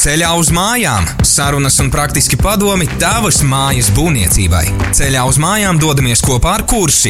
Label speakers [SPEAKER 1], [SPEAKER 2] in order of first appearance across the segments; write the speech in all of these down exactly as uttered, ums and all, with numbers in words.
[SPEAKER 1] Ceļā uz mājām. Sarunas un praktiski padomi tavas mājas būvniecībai. Ceļā uz mājām dodamies kopā ar Kurši.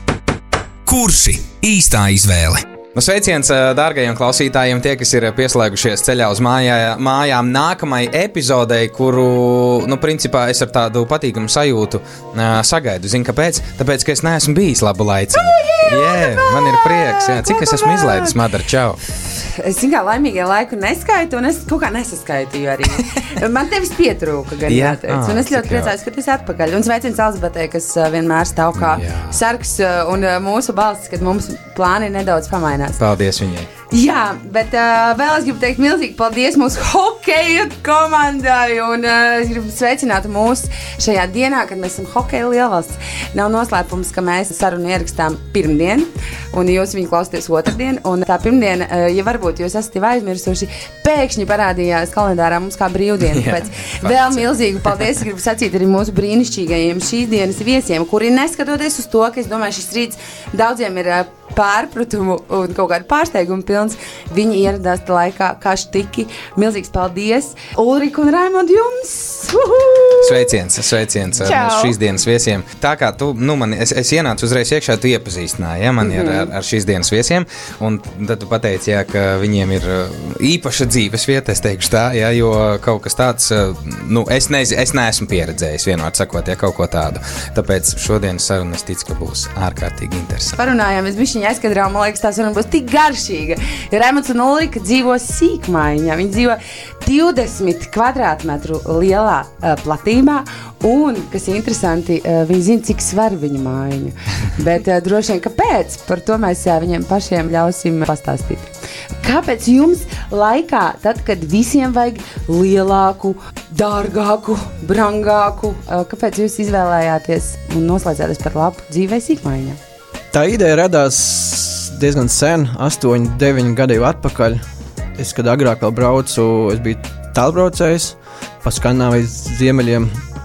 [SPEAKER 1] Kurši – īstā izvēle. Nu, sveiciens dārgajiem klausītājiem, tie, kas ir pieslēgušies ceļā uz mājā, mājām nākamai epizodei, kuru, nu, principā es ar tādu patīkamu sajūtu uh, sagaidu. Zini, kāpēc? Tāpēc, ka es neesmu bijis labu laiciņu. Jā, yeah, man ir prieks. Jā. Cik es esmu izlaidis, Madara, čau?
[SPEAKER 2] Es zinu, kā laimīgie laiku neskaitu, un es kaut kā nesaskaitīju arī. Man tevis pietrūka, gan
[SPEAKER 1] Jā,
[SPEAKER 2] jāteic. Un es ļoti priecājos, ka tu esi atpakaļ. Un sveiciens Elzbetei, kas vienmēr stāv kā
[SPEAKER 1] Jā.
[SPEAKER 2] sargs un mūsu balsts, kad mums plāni nedaudz pamainās.
[SPEAKER 1] Paldies viņai.
[SPEAKER 2] Jā, bet uh, vēl es gribu teikt milzīgi paldies mūsu hokeja komandai un uh, es gribu sveicināt mūs šajā dienā, kad mēs esam hokeja lielvalsts. Nav noslēpums, ka mēs sarunu ierakstām pirmdien un jūs viņu klausāties otrdien. Un tā pirmdiena, uh, ja varbūt jūs esat jau aizmirsuši, pēkšņi parādījās kalendārā mums kā brīvdiena. Tāpēc vēl milzīgu paldies es gribu sacīt arī mūsu brīnišķīgajiem šīs dienas viesiem, kuri neskatoties uz to, ka es domāju, šis rīts daudziem ir uh, pārpratumu un kaut kādu pārsteigumu pilns. Viņi ieradās tā laikā kā štiki. Milzīgs paldies Ulrika un Raimonda jums! Uhu!
[SPEAKER 1] Sveiciens, sveiciens ar
[SPEAKER 2] Čau.
[SPEAKER 1] mūsu šīs dienas viesiem. Tā kā tu, nu, man, es, es ienācu uzreiz iekšā, tu iepazīstināji, ja, mani mm-hmm. ar, ar, ar šīs dienas viesiem, un tad tu pateici, ja, ka viņiem ir īpaša dzīves vieta, es teikšu tā, ja, jo kaut kas tāds, nu, es, nez, es neesmu pieredzējis, vienot sakot, ja, kaut ko tādu. Tāpēc šodienas saruna es ticu, ka būs ārkārtīgi interesanti.
[SPEAKER 2] Parunājām, es bišķiņ aizkadrā, man liekas, tā saruna būs tik garšīga. Raimonds un Ulrika dzīvo sīkmaiņā. Viņi dzīvo divdesmit kvadrātmetru lielā uh, platībā, un, kas ir interesanti, uh, viņi zina, cik sver viņa mājiņa. Bet uh, droši vien, kāpēc? Par to mēs uh, viņiem pašiem ļausim pastāstīt. Kāpēc jums laikā, tad, kad visiem vajag lielāku, dārgāku, brangāku, uh, kāpēc jūs izvēlējāties un noslēdzāties par labu dzīvē sīkmaiņā?
[SPEAKER 3] Tā ideja radās diezgan sen, astoņi, deviņi gadi jau atpakaļ. Es, kad agrāk vēl braucu, es biju tālbraucējs pa Skandināvijas ziemeļiem.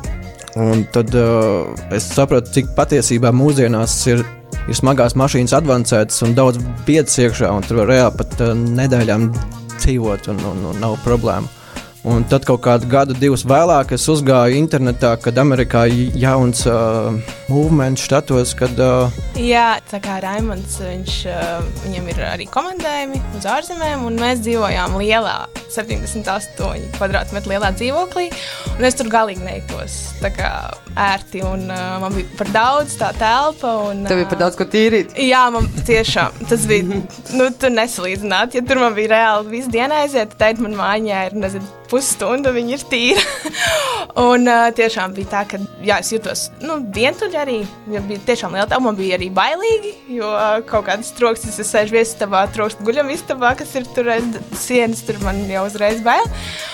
[SPEAKER 3] Un tad uh, es sapratu, cik patiesībā mūsdienās ir, ir smagās mašīnas advancētas un daudz vietas iekšā, un tur var reāli pat uh, nedēļām dzīvot un, un, un nav problēma. Un tad kaut kādu gadu, divus vēlāk es uzgāju internetā, kad Amerikā jauns uh, movement štatos, kad... Uh,
[SPEAKER 4] Jā, tā kā Raimonds, viņš, uh, viņam ir arī komandējumi uz ārzemēm, un mēs dzīvojām lielā, septiņdesmit astoņi kvadrātmetru lielā dzīvoklī, un es tur galīgi nejūtos tā kā ērti, un uh, man bija par daudz tā telpa. Un, uh,
[SPEAKER 2] Tev bija par daudz ko tīrīt?
[SPEAKER 4] Jā, man tiešām, tas bija, nu, tu nesalīdzināt, ja tur man bija reāli visu dienu aiziet, tad man mājā ir, nezinu, pusstunda, viņa ir tīra. un uh, tiešām bija tā, ka, jā, es jutos, nu, vientuļi arī, ja bija tiešām liela tā, man bija arī bailīgi, jo uh, kaut kādas trokstas, es sēžu viesistabā, trokst guļam istabā, kas ir tur aiz sienas, tur man jau uzreiz bail.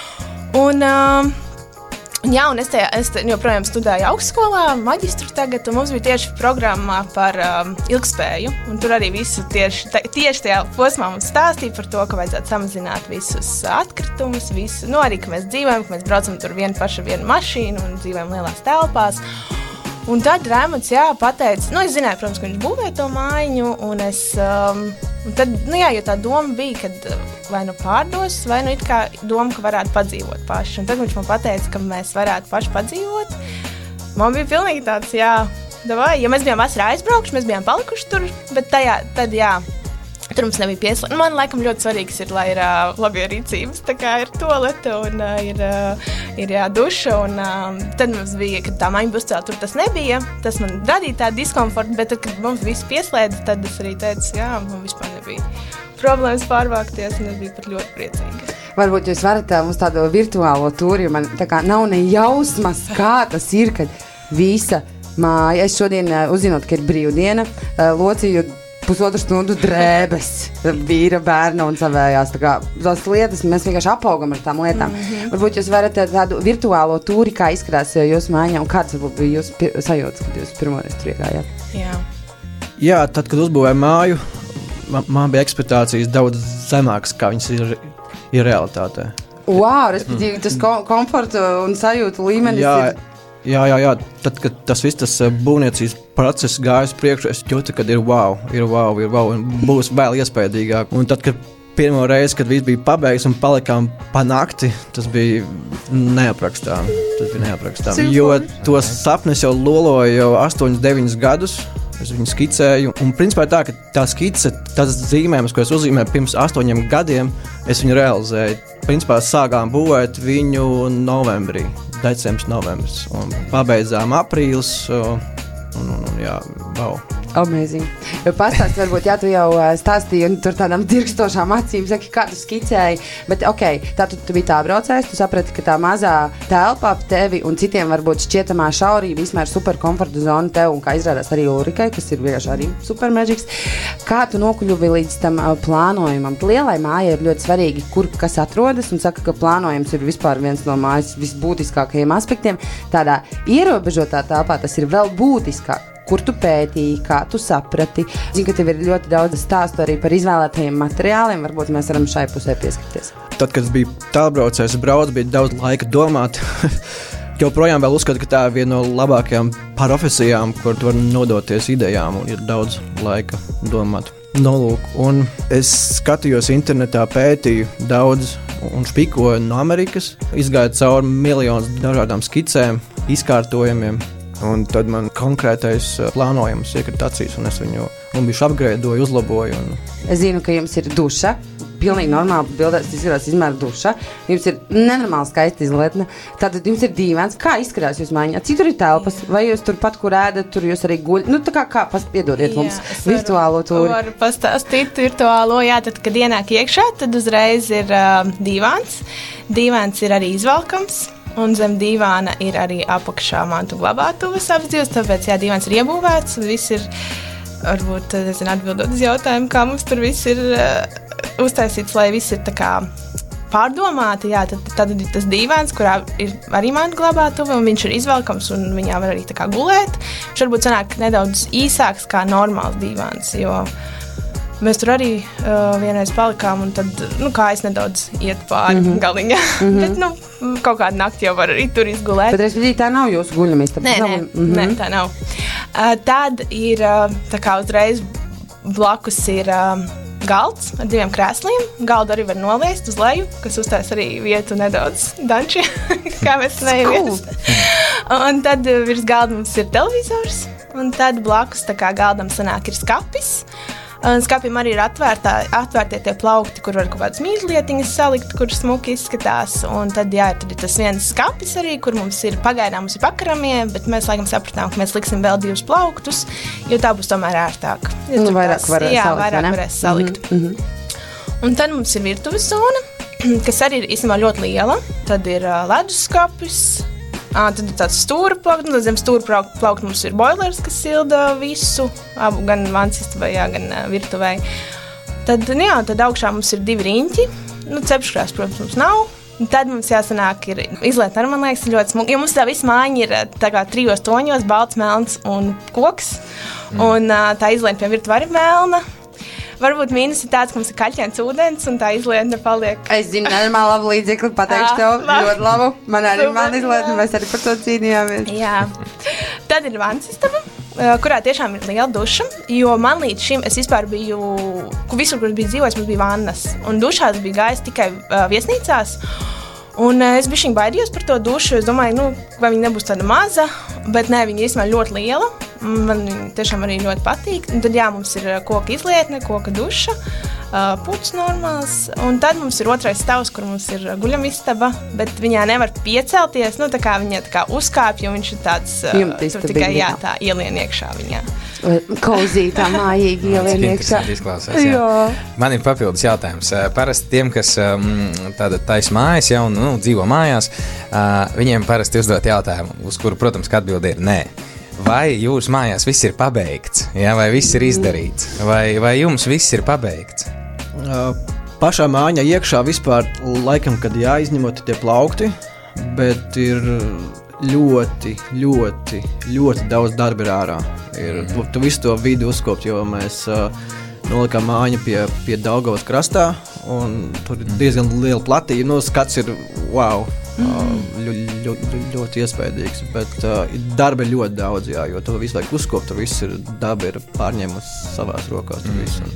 [SPEAKER 4] Un, uh, jā, un es, te, es te joprojām studēju augstskolā, maģistru tagad, un mums bija tieši programmā par um, ilgspēju, un tur arī visu tieši, ta, tieši tajā posmā mums stāstīja par to, ka vajadzētu samazināt visus atkritumus, visu, nu arī, ka mēs dzīvojam, ka mēs braucam tur vienu pašu vienu mašīnu un dzīvojam lielās telpās. Un tad Raimonds, jā, pateica, nu, es zināju, protams, ka viņš būvēja to mājiņu, un es, um, un tad, nu, jā, jo tā doma bija, kad vai nu pārdos, vai nu it kā doma, ka varētu padzīvot paši. Un tad viņš man pateica, ka mēs varētu paši padzīvot. Man bija pilnīgi tāds, jā, davai, ja mēs bijām vasarā aizbraukši, mēs bijām palikuši tur, bet tajā, tad, jā, tur mums nebija pieslēgts. Man, laikam, ļoti svarīgs ir, lai ir uh, labie rīcības, tā kā ir toalete un uh, ir, uh, ir jā, duša, un uh, tad mums bija, kad tā maiņa buscēla, tur tas nebija, tas man radīja tādu diskomfortu, bet tad, kad mums viss pieslēdza, tad es arī teicu, jā, man vispār nebija problēmas pārvākties, un es biju pat ļoti priecīga.
[SPEAKER 2] Varbūt jūs varat uh, mums tādu virtuālo tūri, jo man tā kā nav ne jausmas, kā tas ir, kad visa māja, es šodien uh, uzzinot, ka ir brīvdiena, uh, locīju pusotru stundu drēbes, vīra, bērna un savējās. Tā kā tās lietas, mēs vienkārši apaugam ar tām lietām. Mm-hmm. Varbūt jūs varat tādu virtuālo tūri, kā izskatās jūsu mājā, un kāds varbūt bija jūsu pir- sajūtas, kad jūs pirmoreiz tur iegājāt?
[SPEAKER 4] Jā.
[SPEAKER 3] jā, tad, kad uzbūvēju māju, man, man bija ekspektācijas daudz zemākas, kā viņas ir, ir realitātē.
[SPEAKER 2] Wow, respektīvi, tas kom- komforta un sajūta līmenis
[SPEAKER 3] jā,
[SPEAKER 2] ir...
[SPEAKER 3] Jā, jā, jā. Tad, kad tas viss tas būvniecības process gājas priekšu, es jūtu, kad ir wow, ir wow, ir wow, un būs vēl iespējīgāk. Un tad, kad pirmo reizi, kad viss bija pabeigts un palikām pa nakti, tas bija neaprakstām. Tas bija neaprakstām. Jo tos sapnes jau loloju jau astoņus, deviņus gadus. Es viņu skicēju. Un principā tā, ka tā skice, tas zīmējums, ko es uzzīmēju pirms astoņiem gadiem, es viņu realizēju. Principā sākām būvēt viņu novembrī, decembris, novembris. Un pabeidzām aprīlis. Un, un, un, jā, wow.
[SPEAKER 2] Amazing. Jo pastāst, varbūt, jā, tu jau stāstīji un tur tādām dirkstošām acīm saki, kā tu skicēji, bet ok, tā tu, tu biji tā braucējs, tu saprati, ka tā mazā telpa ap tevi un citiem varbūt šķietamā šaurība vismēr super komforta zona tev un kā izrādās arī Ulrikai, kas ir vienkārši arī super magics. Kā tu nokuļuvi līdz tam plānojumam? Lielai mājai ir ļoti svarīgi, kur kas atrodas un saka, ka plānojums ir vispār viens no mājas visbūtiskākajiem aspektiem. Tādā ierobežotā telpā tas ir vēl būtiskāk. Kur tu pētīji, kā tu saprati. Zinu, ka tev ir ļoti daudz stāstu arī par izvēlētajiem materiāliem. Varbūt mēs varam šai pusē pieskarties.
[SPEAKER 3] Tad, kad es biju tālbraucējs, brauc, bija daudz laika domāt. Joprojām vēl uzskatu, ka tā ir viena no labākajām profesijām, kur tu vari nodoties idejām un ir daudz laika domāt. Nolūk. Un es skatījos internetā, pētīju daudz un špikoju no Amerikas. Izgāju cauri miljonus dažādām skicēm, izkārtojumiem. Un tad man konkrētais plānojums iekrita acīs, un es viņu un bišķi upgradeoju, uzlaboju. Un...
[SPEAKER 2] Es zinu, ka jums ir duša, pilnīgi normāli bildēs, izskatās izmēra duša. Jums ir nenormāli skaista izlietne, tātad jums ir dīvains. Kā izskatās jūs mājiņā? Cik tur ir telpas? Vai jūs tur pat, kur ēdat, tur jūs arī guļ? Nu, tā kā, kā piedodiet mums jā, virtuālo tūri.
[SPEAKER 4] Varu pastāstīt virtuālo, jā, tad, kad ienāk iekšā, tad uzreiz ir uh, dīvāns. Dīvāns ir arī izvalkams. Un zem dīvāna ir arī apakšā mantu glabātuves apsdzīvs, tāpēc, jā, dīvāns ir iebūvēts, un viss ir, varbūt, nezinu, atbildot uz jautājumu, kā mums tur viss ir uh, uztaisīts, lai viss ir tā kā pārdomāti, jā, tad, tad ir tas dīvāns, kurā ir arī mantu glabātuve, un viņš ir izvelkams, un viņā var arī tā kā gulēt. Viņš varbūt sanāk nedaudz īsāks kā normāls dīvāns, jo mēs tur arī uh, vienreiz palikām, un tad, nu, kājas nedaudz iet pāri mm -hmm. galiņā. Mm -hmm. Bet, nu, kaut kādu nakti jau var arī tur izgulēt.
[SPEAKER 2] Bet es vidī tā nav jūsu guļamista.
[SPEAKER 4] Nē, nē, mm -hmm. nē, tā nav. Uh, tad ir, uh, tā kā uzreiz blakus ir uh, galds ar diviem krēsliem. Galdu arī var noliest uz leju, kas uztais arī vietu nedaudz danči, kā mēs nejamies. Un tad uh, virs galda mums ir televizors, un tad blakus tā kā galdam sanāk ir skapis. Un skapim arī ir atvērtā, atvērtie tie plaukti, kur var kaut kādas mīzlietiņas salikt, kur smuki izskatās. Un tad, jā, tad ir tas viens skapis arī, kur mums ir pagaidām mums ir pakaramie, bet mēs laikam sapratām, ka mēs liksim vēl divus plauktus, jo tā būs tomēr ērtāk.
[SPEAKER 2] Nu, vairāk varēs
[SPEAKER 4] jā,
[SPEAKER 2] salikt,
[SPEAKER 4] vairāk varēs salikt. Mm-hmm. Un tad mums ir virtuves zona, kas arī ir īstenībā ļoti liela. Tad ir uh, leduskapis. À, tad ir tāds stūra plaukts, un zem stūra plaukta mums ir boilers, kas silda visu, abu, gan vansistabai, gan uh, virtuvei. Tad, nu jā, tad augšā mums ir divi riņķi, nu, cepškrās, protams, mums nav. Un tad mums jāsanāk ir izlietne, man liekas, ļoti smuki, jo mums tā visa mājiņa ir tā kā trijos toņos, balts, melns un koks, mm. un uh, tā izlietne pie virtuvē ir melna. Varbūt mīnus ir tāds, ka mums ir kaļķēns ūdens, un tā izlietne paliek.
[SPEAKER 2] Es zinu, nenormāli labu līdzekli, pateikšu tev, ļoti labu. Man arī man izlietne, mēs arī par to cīnījāmies.
[SPEAKER 4] Jā. Tad ir vansistaba, kurā tiešām ir liela duša, jo man līdz šim es vispār biju, visur, kur biju dzīvojis, mums bija vannas, un dušās bija gājis tikai uh, viesnīcās. Un uh, es bišķiņ baidījos par to dušu, es domāju, nu, vai viņa nebūs tāda maza, bet nē, viņa īstenībā ļoti liela. Man tiešām arī ļoti patīk. Un tad, jā, mums ir koka izlietne, koka duša, uh, puķis normāls. Un tad mums ir otrais stāvs, kur mums ir guļamistaba, bet viņā nevar piecelties. Nu, tā kā viņa tā kā uzkāpj, jo viņš ir tāds, uh, tur tikai, jā, tā ielien iekšā viņā.
[SPEAKER 2] Kauzītā mājīgi ielien iekšā.
[SPEAKER 1] Izklausās, jā. Jā. Man ir papildus jautājums. Parasti tiem, kas um, tāda taisa mājas, ja, un nu, dzīvo mājās, uh, viņiem parasti uzdot jautājumu, uz kuru, protams, ka atbilde ir nē. Vai jūsu mājās viss ir pabeigts, ja, vai viss ir izdarīts, vai, vai jums viss ir pabeigts?
[SPEAKER 3] Uh, pašā mājā iekšā vispār laikam, kad jāizņemot tie plaukti, bet ir ļoti, ļoti, ļoti daudz darba ir ārā. Ir, tu, tu visu to vidi uzkopt, jo mēs uh, nolikām māju pie, pie Daugavas krastā, un tur ir diezgan liela platība, nu, skats ir wow. Mm. Ļo, ļo, ļo, ļoti iespējams, bet uh, darba ir ļoti daudz, jā, jo to visu laiku uzkopt, tur viss ir, daba ir pārņēmusi savās rokās. Mm.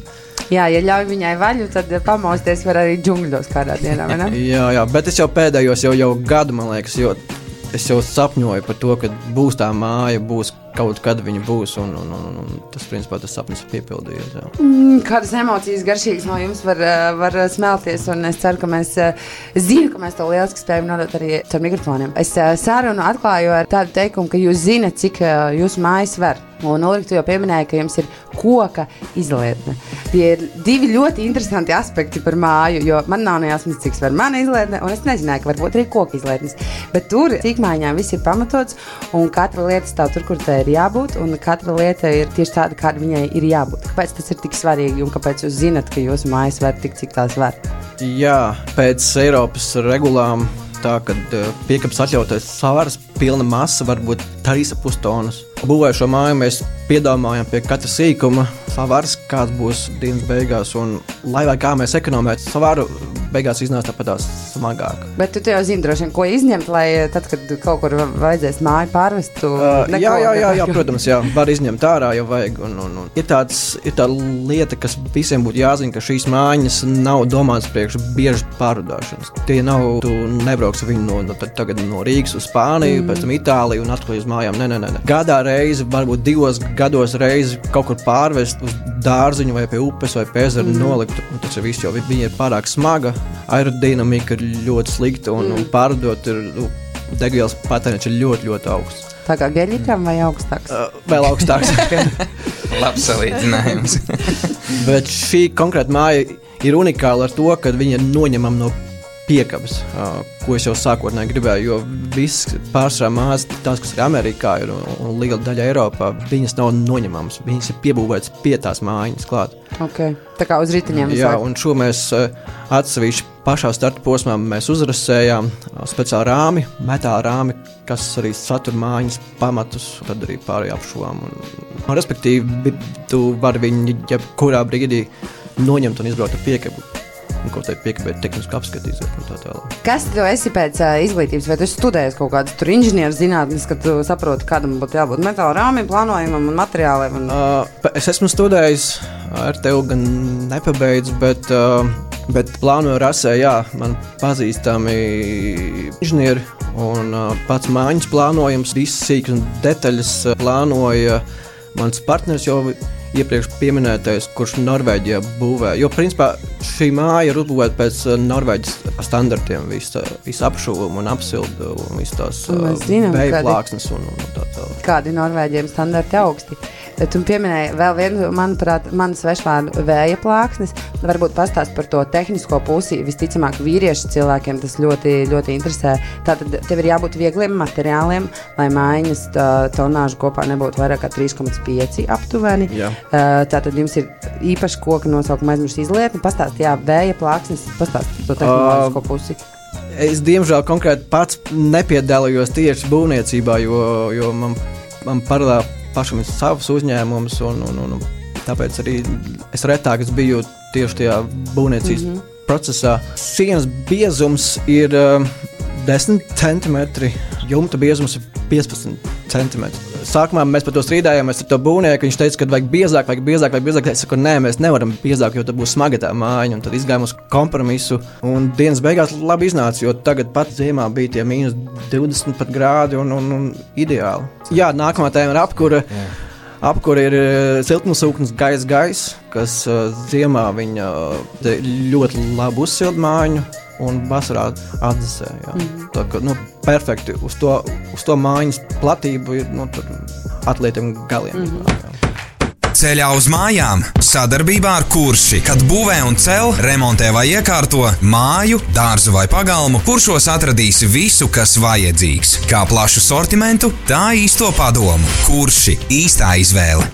[SPEAKER 2] Jā, ja ļauj viņai vaļu, tad pamosties var arī džungļos kādā dienā, vai ne?
[SPEAKER 3] jā, jā, bet es jau pēdējos jau, jau gadu, man liekas, jo es jau sapņoju par to, ka būs tā māja, būs kaut kad viņa būs, un, un, un, un tas, principā, tas sapnis piepildījies.
[SPEAKER 2] Mm, kādas emocijas garšīgas no jums var, var smelties, un es ceru, ka mēs zinu, ka mēs to lieliski spējam nodot arī caur mikrofoniem. Es sarunu atklāju ar tādu teikumu, ka jūs zinat, cik jūsu mājas var. Un Ulrika, tu jau pieminēji, ka jums ir koka izlietne. Tie ir divi ļoti interesanti aspekti par māju, jo man nav nejāsmas, cik var mana izlietne, un es nezināju, ka varbūt arī koka izlietnes. Bet tur cīkmaiņām viss ir pamatots, un katra lieta stāv tur, kur tā ir jābūt, un katra lieta ir tieši tāda, kāda viņai ir jābūt. Kāpēc tas ir tik svarīgi, un kāpēc jūs zinat, ka jūsu mājas var tik, cik tās var?
[SPEAKER 3] Jā, pēc Eiropas regulām tā, kad piekabas atļautais svars, pilna masa var būt trīs ar pus tonnas. Būvēju šo māju, mēs piedomājam pie katra sīkuma svars, kāds būs dienas beigās, un lai vai kā mēs ekonomētu svaru, beigās iznāca tāpatās smagāk.
[SPEAKER 2] Bet tu jau zini droši vien, ko izņemt, lai tad, kad kaut kur vajadzēs māju pārvest, tu
[SPEAKER 3] uh,
[SPEAKER 2] neko...
[SPEAKER 3] Jā, jā, jā, jā, protams, jā, var izņemt ārā, jau vajag, un, un, un. Ir, tāds, ir tā lieta, kas visiem būtu jāzina, ka šīs mājiņas nav domātas priekš biežas pārvadāšanas. Tie nav, tu nebrauks viņu no, no, tagad no Rīgas uz Spāniju, mm. pēc tam Itāliju un atpakaļ uz mājām. Nē, nē, nē. Gadā reizi, varbūt divos gados reizi kaut kur pārvest uz dārziņu vai pie upes vai pie ezera mm. nolikt. Un tas ir viss, jo viņa ir pārāk smaga, aerodinamika ir ļoti slikta un, mm. un pārdot ir, nu, degvielas patēriņš ir ļoti, ļoti augsts.
[SPEAKER 2] Tā kā geļikam vai augstāks?
[SPEAKER 3] Uh, vēl augstāks.
[SPEAKER 1] Labs salīdzinājums.
[SPEAKER 3] Bet šī konkrēta māja ir unikāla ar to, ka viņa ir noņemama no piekabas, uh, ko es jau sākotnēji gribēju, jo viss pārsvarā mājas, tās, kas ir Amerikā ir, un, un liela daļa Eiropā, viņas nav noņemamas, viņas ir piebūvētas pie tās mājiņas klāt.
[SPEAKER 2] Okay. Tā kā uz riteņiem.
[SPEAKER 3] Jā, un šo mēs uh, atsevišķi pašā starta posmā mēs uzrasējām uh, speciāli rāmi, metāla rāmi, kas arī satur mājiņas pamatus, tad arī pārējā apšuvām. Un, un, respektīvi, tu vari viņu jebkurā brīdī noņemt un izbraukt ar piekabu. Un kaut tai piekabēt tehnisku apskatīsiet un tā tālāk.
[SPEAKER 2] Kas tu esi pēc uh, izglītības? Vai tu studējies kaut kādas tur inženieru zinātnes, kad tu saproti, kādam būtu jābūt metāla rāmim, plānojumam un materiāliem? Un...
[SPEAKER 3] Uh, es esmu studējis, ar tevi gan nepabeidz, bet, uh, bet plānoju rasē, jā, man pazīstami inženieri un uh, pats mājiņas plānojums, visas sīkas un detaļas uh, plānoja mans partners jau iepriekš pieminētais, kurš Norvēģijā būvē. Jo, principā, šī māja ir uzbūvēta pēc Norvēģijas standartiem, visu, visu apšuvumu un apsildu un visu tās vēja plāksnes un, un tā tā.
[SPEAKER 2] Kādi Norvēģiem standarti augsti. Tu pieminēji vēl vienu, manuprāt, manu svešvārdu vēja plāksnes. Varbūt pastāst par to tehnisko pusi. Visticamāk, vīriešu cilvēkiem tas ļoti, ļoti interesē. Tātad tev ir jābūt viegliem materiāliem, lai mājiņas tonāžu kopā nebūtu vairāk kā trīs komats pieci aptuveni. Jā. Tātad jums ir īpaši koka nosaukuma aizmirst izlietni. Pastāst, jā, vēja plāksnes, pastāst par to tehnoloģisko uh, pusi.
[SPEAKER 3] Es, diemžēl, konkrēti pats nepiedalījos tieši būvniecībā, jo, jo man, man paralēli pašam ir savs uzņēmums, un, un, un, un tāpēc arī es retāk es biju tieši tajā būvniecības mm-hmm. procesā. Sienas biezums ir uh, desmit centimetri, jumta biezums ir piecpadsmit centimetri. Sākumā mēs par to strīdājāmies ar to būvnieku, viņš teica, ka vajag biezāk, vajag biezāk, vajag biezāk. Es saku, nē, mēs nevaram biezāk, jo tad būs smaga tā mājiņa, un tad izgājām uz kompromisu, un dienas beigās labi iznāca, jo tagad pat ziemā bija tie mīnus divdesmit pat grādi, un, un, un ideāli. Jā, nākamā tēma ir apkura. Jā. Apkura ir siltumsūknis gaiss gaiss, kas uh, ziemā viņa uh, ļoti labi uzsild mājiņu, un vasarā atdzesē, jā. Mm. Tā kā, nu, perfekti uz to, uz to mājiņas platību ir, nu, tur atlietiem galiem. Mm-hmm. Jā.
[SPEAKER 1] Ceļā uz mājām sadarbībā ar Kurši, kad būvē un cel, remontē vai iekārto māju, dārzu vai pagalmu, Kuršos atradīsi visu, kas vajadzīgs. Kā plašu sortimentu, tā īsto padomu. Kurši – īstā izvēle.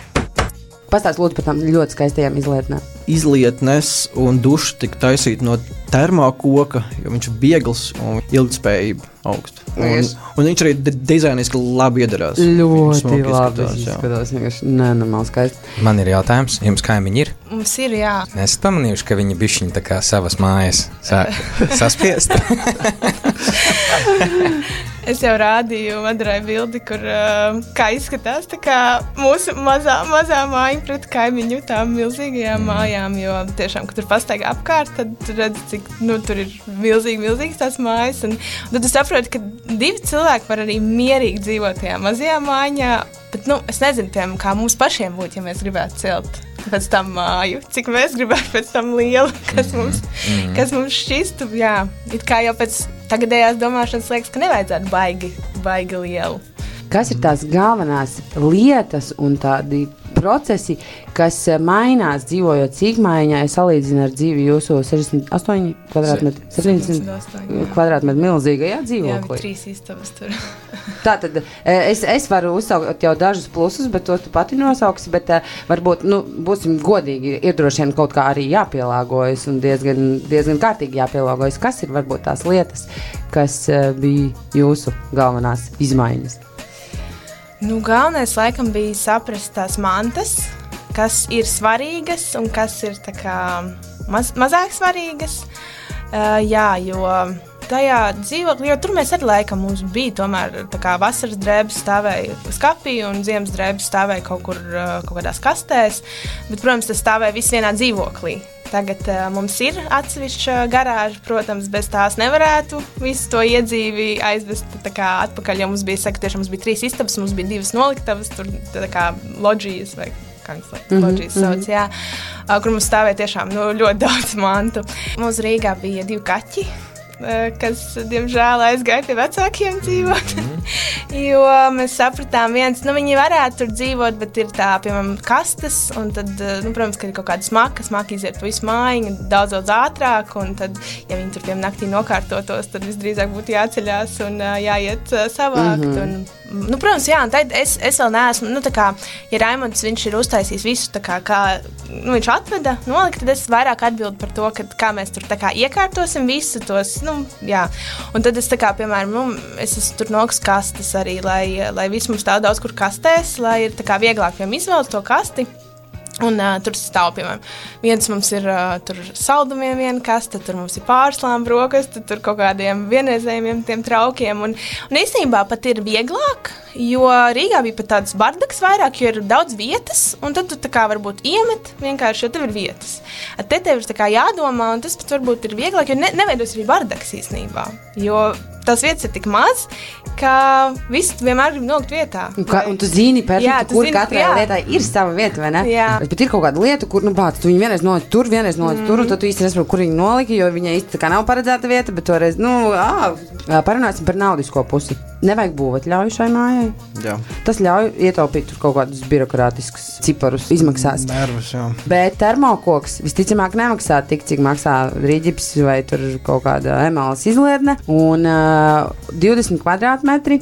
[SPEAKER 2] Pastāst lūdzu par tām ļoti skaistajām izlietnēm.
[SPEAKER 3] Izlietnes un duši tika taisīti no termokoka, jo viņš ir viegls un ilgtspējība augsta. Un, un viņš arī dizainiski labi iedarās.
[SPEAKER 2] Ļoti labi izskatās, vienkārši nenormāli skaisti.
[SPEAKER 1] Man ir jautājums, jums kaimiņi ir?
[SPEAKER 4] Mums ir, jā.
[SPEAKER 1] Esat pamanījuši, ka viņi bišķiņi tā kā savas mājas sāk saspiest?
[SPEAKER 4] Es jau rādīju Madarai bildi, kur uh, kā izskatās tā kā mūsu mazā, mazā māja pret kaimiņu tām milzīgajām mājām, jo tiešām, kad tur pastaigā apkārt, tad tu redzi, cik, nu, tur ir milzīgi, milzīgas tās mājas, un, un tad tu saproti, ka divi cilvēki var arī mierīgi dzīvot tajā mazajā mājiņā, bet, nu, es nezinu, piemēram, kā mums pašiem būtu, ja mēs gribētu celt pēc tam māju, cik mēs gribētu pēc tam lielu, kas mums, mm. kas mums šķistu, jā, it kā jau pēc tagadējās domāšanas liekas, ka nevajadzētu baigi, baigi lielu.
[SPEAKER 2] Kas ir tās galvenās lietas un tādi procesi, kas mainās dzīvojot sīkmaiņā, ja salīdzina ar dzīvi jūsu sešdesmit astoņi kvadrātmetri, septiņdesmit kvadrātmetri milzīgajā dzīvoklī?
[SPEAKER 4] Jā, bija trīs istabas tur.
[SPEAKER 2] Tātad es, es varu uzsaukt jau dažus plusus, bet to tu pati nosauksi, bet uh, varbūt, nu, būsim godīgi, ir droši vien kaut kā arī jāpielāgojas un diezgan, diezgan kārtīgi jāpielāgojas. Kas ir varbūt tās lietas, kas uh, bija jūsu galvenās izmaiņas?
[SPEAKER 4] Nu, galvenais laikam bija saprast tās mantas, kas ir svarīgas un kas ir tā kā maz, mazāk svarīgas. Uh, jā, jo tajā dzīvoklī, jo tur mēs arī laikam mums bija tomēr tā kā vasaras drēbes stāvēja skapī un ziemas drēbes stāvēja kaut kur uh, kaut kādās kastēs, bet, protams, tas stāvēja viss vienā dzīvoklī. Tagad uh, mums ir atsevišķa garāža, protams, bez tās nevarētu visu to iedzīvi aizvest tā kā atpakaļ, jo mums bija, saka, tiešām mums bija trīs istabas, mums bija divas noliktavas, tur tā kā lodžijas vai kā viņas mm-hmm, lodžijas sauc, mm-hmm. jā, uh, kur mums stāvēja tiešām nu, ļoti daudz mantu. Mums Rīgā bija divi kaķi, kas, diemžēl, aizgāja pie vecākiem dzīvot, jo mēs sapratām viens, nu, viņi varētu tur dzīvot, bet ir tā, piemēram, kastes, un tad, nu, protams, ka ir kaut kāda smaka, smaka iziet pa visu mājiņu, daudz, daudz ātrāk, un tad, ja viņi tur, piemēram, naktī nokārtotos, tad visdrīzāk būtu jāceļās un jāiet savākt, mm-hmm. un, nu, protams, jā, un tad es, es vēl neesmu, nu, tā kā, ja Raimonds, viņš ir uztaisījis visu, tā kā, kā, nu, viņš atveda, nolikt, tad es vairāk atbildu par to, ka, kā mēs tur, tā kā, iekārtosim visu tos, nu, jā, un tad es tā kā, piemēram, nu, es esmu tur nokas kastes arī, lai, lai viss mums stāv daudz kur kastēs, lai ir tā kā vieglāk, piemēram, izvēlt to kasti. Un uh, tur stāv, piemēram, viens mums ir uh, tur saldumiem viena kaste, tur mums ir pārslām brokastu, tur kaut kādiem vienreizējumiem tiem traukiem. Un, un īstenībā pat ir vieglāk, jo Rīgā bija pat tāds bardaks vairāk, jo ir daudz vietas, un tad tu tā kā varbūt iemet vienkārši, jo tev ir vietas. At te tev ir tā kā jādomā, un tas pat varbūt ir vieglāk, jo ne, neveidos arī bardaks īstenībā, jo tās vietas ir tik maz, ka visi vienmēr grib nolikt vietā.
[SPEAKER 2] Un, ka, un tu zini perfekti, kur
[SPEAKER 4] zini,
[SPEAKER 2] katrai
[SPEAKER 4] jā.
[SPEAKER 2] lietai ir sava vieta, vai ne?
[SPEAKER 4] Jā.
[SPEAKER 2] Bet ir kaut kāda lieta, kur, nu, bāc, tu viņu vienreiz nolikt tur, vienreiz nolikt mm. tur, un tad tu īsti nesaproti, kur viņu noliki, jo viņai īsti tā kā nav paredzēta vieta, bet toreiz, nu, ā, parunāsim par naudisko pusi. Nevajag būvēt ļauju šai mājai.
[SPEAKER 3] Jā.
[SPEAKER 2] Tas ļauj ietaupīt tur kaut kādus birokrātiskus ciparus izmaksās.
[SPEAKER 3] Nervus, jā.
[SPEAKER 2] Bet termokoks visticamāk nemaksā tik, cik maksā rīģips vai tur kaut kāda emālas izlietne. Un uh, divdesmit kvadrātmetri.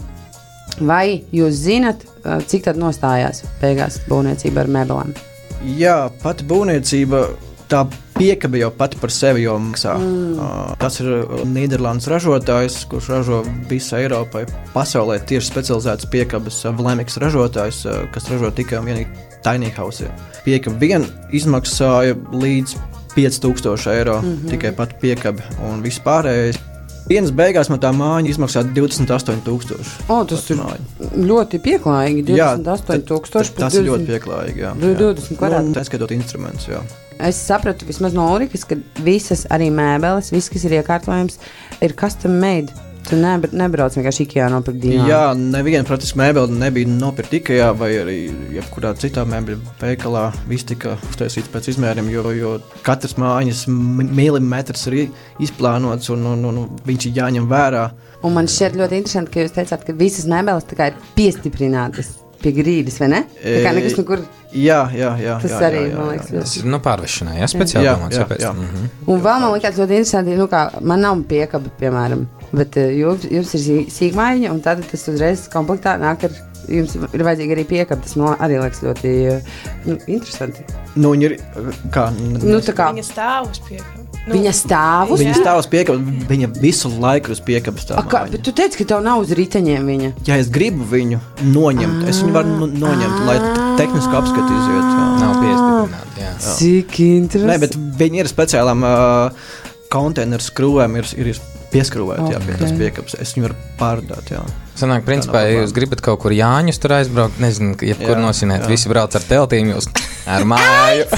[SPEAKER 2] Vai jūs zinat, uh, cik tad nostājās beigās būvniecība ar mēbelēm?
[SPEAKER 3] Jā, pati būvniecība, tā piekaba jau pati par sevi jau maksā. Mm. Uh, tas ir Nīderlandes ražotājs, kurš ražo visu Eiropai. Pasaulē tieši specializētas piekabas Vlemix ražotājs, uh, kas ražo tikai un vienīgi tiny house. Piekaba vien izmaksāja līdz pieci tūkstoši eiro, mm-hmm. tikai pati piekaba un viss pārējais. Dienas beigās man tā māja izmaksā divdesmit astoņi tūkstoši.
[SPEAKER 2] O, tas ir māja. Ļoti pieklājīgi, divdesmit astoņi tūkstoši.
[SPEAKER 3] Tas divdesmit, ir ļoti pieklājīgi, jā.
[SPEAKER 2] divdesmit kvadrātmetri.
[SPEAKER 3] Neskaitot instrumentus, jā.
[SPEAKER 2] Es sapratu vismaz no Ulrikas, ka visas arī mēbeles, viss, kas ir iekārtojums, ir custom made. Tu ne, nebrauc vienkārši Ikejā nopirkt dīvānu.
[SPEAKER 3] Jā, neviena praktiski mēbele nebija nopirkt Ikejā vai arī jebkurā citā mēbeļu veikalā. Viss tika uztaisīts pēc izmēriem, jo, jo katrs mājas milimetrs ir izplānots un, un, un, un viņš ir jāņem vērā.
[SPEAKER 2] Un man šķiet ļoti interesanti, ka jūs teicāt, ka visas mēbeles tā kā ir piestiprinātas pie grīdas, vai ne? Tā kā nekas nekur...
[SPEAKER 3] Jā, jā, jā.
[SPEAKER 2] Tas
[SPEAKER 3] jā,
[SPEAKER 2] arī,
[SPEAKER 3] jā, jā,
[SPEAKER 2] man liekas,
[SPEAKER 3] jā, jā.
[SPEAKER 1] Tas ir no pārvešanai, jā, speciāli domāts,
[SPEAKER 3] jā,
[SPEAKER 1] jāpēc.
[SPEAKER 3] jā.
[SPEAKER 1] Mm-hmm.
[SPEAKER 2] Un vēl man liekas ļoti interesanti, nu kā, man nav piekaba, piemēram, bet jums, jums ir sīkmaiņa, un tad tas uzreiz komplektā nāk ar, jums ir vajadzīga arī piekaba, tas man arī liekas ļoti, nu, interesanti.
[SPEAKER 3] Nu, viņa ir, kā?
[SPEAKER 2] Nu, tā kā.
[SPEAKER 4] Viņa stāv uz piekaba. Nu,
[SPEAKER 2] viņa stāv uz
[SPEAKER 3] Viņa stāv uz piekaba, viņa visu laiku uz piekaba stāv.
[SPEAKER 2] A, kā, bet tu teici, ka tev nav uz riteņiem viņa.
[SPEAKER 3] Ja es gribu viņu noņemt, es viņu varu nu, noņemt, lai tehniski apskati iziet. Jā.
[SPEAKER 1] Nav piestiprināti, jā.
[SPEAKER 2] Cik interesanti.
[SPEAKER 3] Nē, bet viņi ir speciālām uh, konteineru skrūvēm, ir, ir pieskrūvēt,
[SPEAKER 2] Okay.
[SPEAKER 3] jā, pie tas piekaps. Es viņu varu pārdāt, jā.
[SPEAKER 1] Sanāk, principā, ja jūs gribat kaut kur Jāņus tur aizbraukt, nezinu, jebkur nosinēt, jā. Visi brauc ar teltīm, jūs ar māju.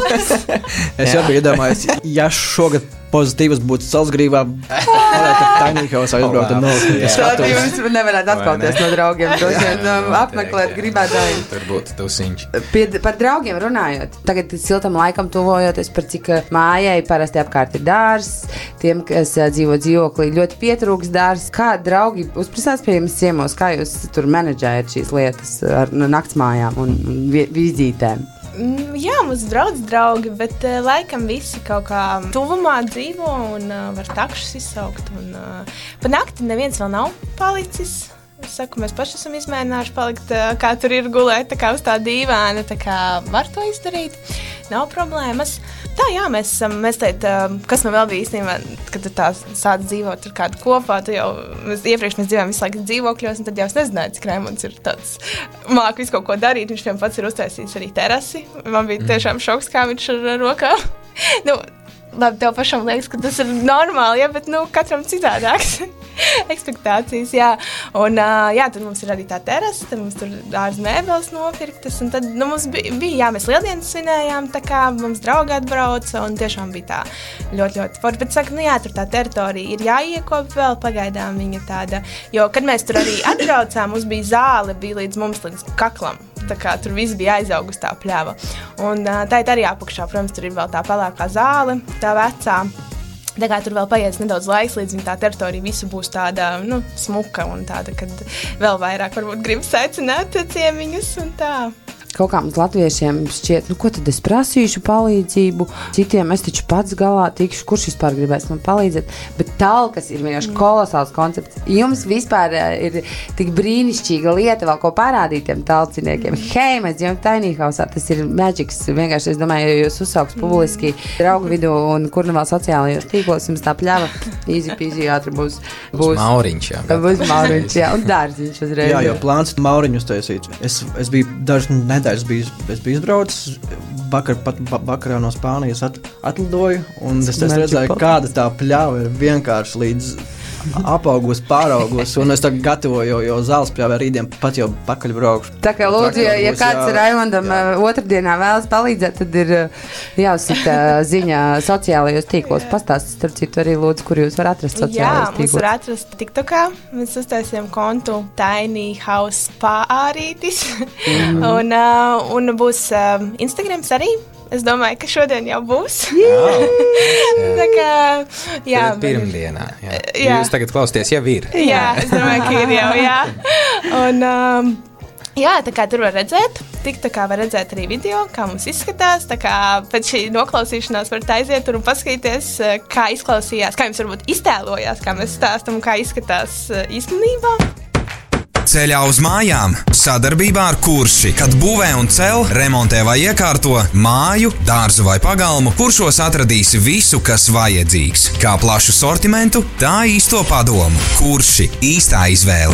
[SPEAKER 3] Es jau biju iedomājies, ja šogad pozitīvas būtu Salzgrīvā, varētu ar Tiny House aizbraukt un nolasīt.
[SPEAKER 2] Tad jūs nevarētu atkauties no draugiem, droši vien
[SPEAKER 1] jā,
[SPEAKER 2] apmeklēt gribētājiem.
[SPEAKER 1] Tur būtu tusiņš.
[SPEAKER 2] Pie, par draugiem runājot, tagad siltam laikam tuvojoties, par cik mājai parasti apkārt ir dārs, tiem, kas dzīvo dzīvoklī, ļoti pietrūks dārs. Kā draugi uzprasās pie jums ciemos, kā jūs tur menedžējat šīs lietas ar naktsmājām un vizītēm?
[SPEAKER 4] Mm, jā, mums draudz draugi, bet uh, laikam visi kaut kā tuvumā dzīvo un uh, var takšus izsaukt. Un, uh, pa nakti neviens vēl nav palicis. Es saku, mēs paši esam izmēģinājuši palikt, uh, kā tur ir gulēt, tā kā uz tā dīvāna, tā kā var to izdarīt. Nav problēmas. Tā, jā, mēs esam, mēs teikt, uh, kas man vēl bija īstenībā, kad tu tā sāc dzīvot tur kādu kopā, tu jau, mēs, iepriekš mēs dzīvojam visu laiku dzīvokļos, un tad jau es nezināju, cik Raimonds ir tāds, māk visu kaut ko darīt, viņš vien pats ir uztaisījis arī terasi. Man bija tiešām šoks, kā viņš ar rokām. nu, labi, tev pašam liekas, ka tas ir normāli, ja, bet, nu, katram citādāks. Ekspektācijas, jā. Un, uh, jā, tad mums ir arī tā terasa, tad mums tur dārza mēbeles nopirktas, un tad, nu, mums bija, bija jā, mēs lieldienas svinējām, tā kā mums draugi atbrauca, un tiešām bija tā ļoti, ļoti forši. Bet saka, nu jā, tur tā teritorija ir jāiekop vēl, pagaidām viņa tāda, jo, kad mēs tur arī atbraucām, mums bija zāle, bija līdz mums, līdz kaklam. Tā kā tur viss bija aizaugus tā pļava. Un uh, tā ir arī apakšā, protams, tur ir vēl tā pelēkā zāle, tā vecā. Tā kā tur vēl paies nedaudz laiks, līdz viņa tā teritorija visu būs tāda, nu, smuka un tāda, kad vēl vairāk varbūt gribas aicināt ciemiņus un tā.
[SPEAKER 2] Kaut kā mums latviešiem šķiet, nu, ko tad es prasīšu palīdzību, citiem es taču pats galā tikšu, kurš vispār gribēs man palīdzēt, bet talkas ir vienkārši kolosāls koncepts. Jums vispār ir tik brīnišķīga lieta vēl ko parādīt tiem talciniekiem. Hei, mēs dzīvojam Tiny House, tas ir magics, vienkārši es domāju, ja jūs uzsauks publiski draugu vidū un kur nu vēl sociālajos tīklos, jums tā pļava, easy peasy ātri būs.
[SPEAKER 1] Būs Mauriņš, jā.
[SPEAKER 2] Būs Mauriņš, jā, un dārziņš uzreiz.
[SPEAKER 3] Jā, jo plāns Mauriņus taisīt. Es, es biju dažu nedēļas, biju, es biju izbraucis, vakar, pat vakarā no Spānijas at, atlidoju, un es, es redzēju, kāda tā pļava ir vienkārši līdz apaugos, pāraugos, un es tagad gatavoju jau, jau zāles pļāvē rītdien, pat jau pakaļ braukšu.
[SPEAKER 2] Tā kā lūdzu, ja, ja kāds Raimondam otrdienā vēlas palīdzēt, tad ir jāuzsita ziņa sociālajos tīklos. Pastāst, starp citu, arī lūdzu, kur jūs var atrast sociālajos
[SPEAKER 4] Jā,
[SPEAKER 2] tīklos.
[SPEAKER 4] mums var atrast TikTokā. Mēs uztaisījām kontu Tiny House Pārītis. Mm. un, uh, un būs uh, Instagrams arī. Es domāju, ka šodien jau būs. Tā kā, jā.
[SPEAKER 1] Pirmdienā, jā.
[SPEAKER 4] Jā.
[SPEAKER 1] Jūs tagad klausties, jau ir.
[SPEAKER 4] Jā, es domāju, ka ir jau, jā. Un, um, jā, tā kā tur var redzēt, TikTokā var redzēt arī video, kā mums izskatās. Tā kā pēc šī noklausīšanās varat aiziet tur un paskatīties, kā izklausījās, kā jums varbūt iztēlojās, kā mēs stāstam, kā izskatās īstenībā.
[SPEAKER 1] Ceļā uz mājām sadarbībā ar Kurši, kad būvē un cel, remontē vai iekārto māju, dārzu vai pagalmu, Kuršos atradīsi visu, kas vajadzīgs. Kā plašu sortimentu, tā īsto padomu. Kurši – īstā izvēle.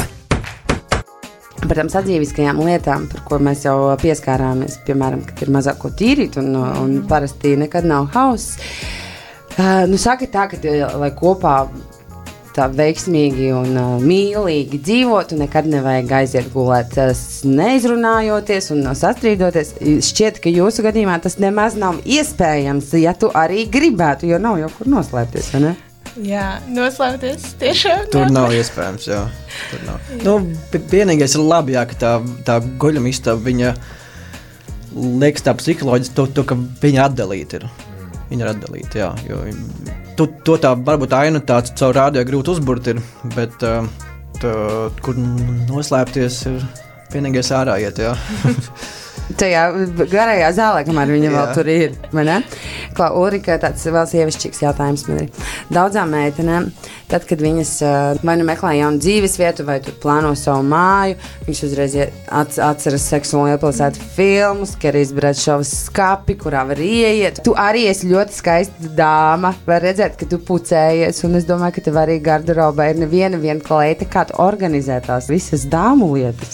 [SPEAKER 2] Par tām sadzīviskajām lietām, par ko mēs jau pieskārāmies, piemēram, kad ir mazāk ko tīrīt un, un parasti nekad nav hauss. Uh, nu, saka tā, ka, lai kopā tā veiksmīgi un uh, mīlīgi dzīvot, un nekad nevajag aiziet gulēt uh, neizrunājoties un sastrīdoties. Šķiet, ka jūsu gadījumā tas nemaz nav iespējams, ja tu arī gribētu, jo nav jau kur noslēpties, vai ne?
[SPEAKER 4] Jā, noslēpties tiešām.
[SPEAKER 3] Tur nav iespējams, jā. Tur nav. Nu, vienīgais ir labi, jā, ka tā, tā guļama istaba, viņa liekas tā psiholoģiski, to, to, ka viņa atdalīta ir. Viņa ir atdalīta, jā, jo to, to tā varbūt aina tāds caur rādio grūti uzburt ir, bet tā, kur noslēpties ir vienīgais ārā iet, jā.
[SPEAKER 2] Tajā garajā zālē, kamēr viņa vēl tur ir, vai ne? Klā, Ulrika, tāds vēl sievišķīgs jautājums man ir. Daudzām meitenēm, tad, kad viņas vai nu meklē jaunu dzīves vietu, vai tur plāno savu māju, viņas uzreiz atceras seksuāli iepilsētu filmus, Kerijs Bredšovas skapi, kurā var ieiet. Tu arī esi ļoti skaista dāma, var redzēt, ka tu pucējies, un es domāju, ka tev arī garderobā ir neviena viena kleita, kā tu organizē tās visas dāmu lietas.